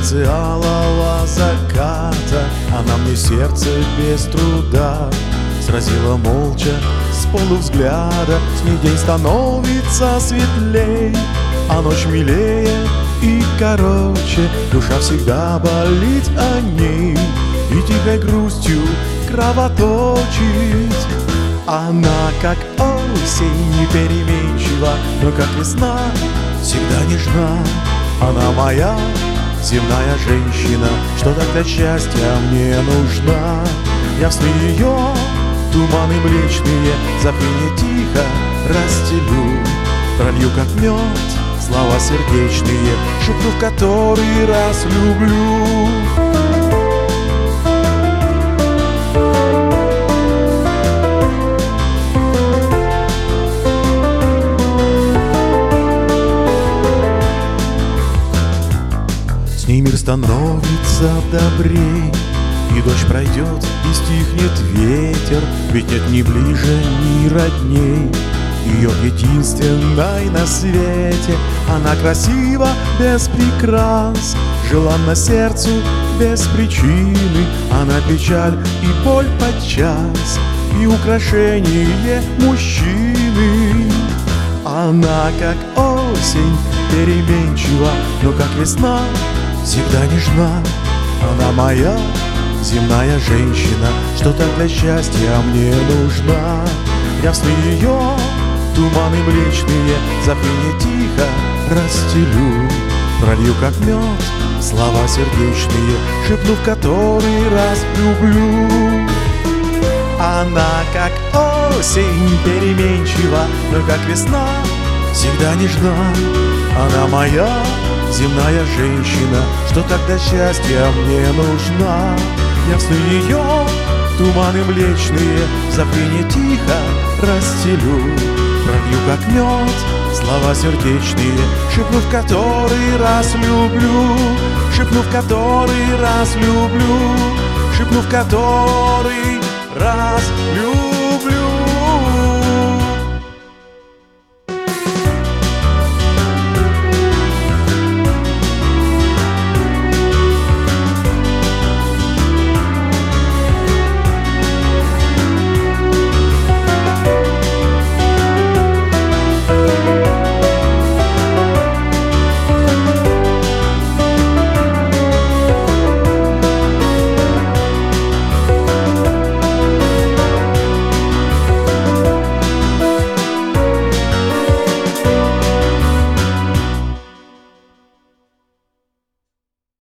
танце алого заката она мне сердце без труда сразила молча с полувзгляда. С ней день становится светлей, а ночь милее и короче. Душа всегда болит о ней и тихой грустью кровоточит. Она как осень непеременчива, но как весна всегда нежна. Она моя земная женщина, что-то для счастья мне нужна. Я в сны ее туманы млечные забвенье тихо расстелю, пролью как мед слова сердечные, шепну в который раз люблю. С ней мир становится добрей, и дождь пройдет, и стихнет ветер, ведь нет ни ближе, ни родней ее единственной на свете. Она красива без прикрас, желанна сердцу без причины. Она печаль и боль подчас, и украшение мужчины. Она как осень переменчива, но как весна всегда нежна. Она моя земная женщина, что-то для счастья мне нужна. Я в сны ее туманы млечные забвенье тихо расстелю, пролью как мед слова сердечные, шепну в который раз люблю. Она как осень переменчива, но как весна всегда нежна. Она моя земная женщина, что тогда счастья мне нужна. Я в сны ее туманы млечные забвенье тихо расстелю, пролью как мед слова сердечные, шепну в который раз люблю, шепну в который раз люблю, шепну в который раз люблю.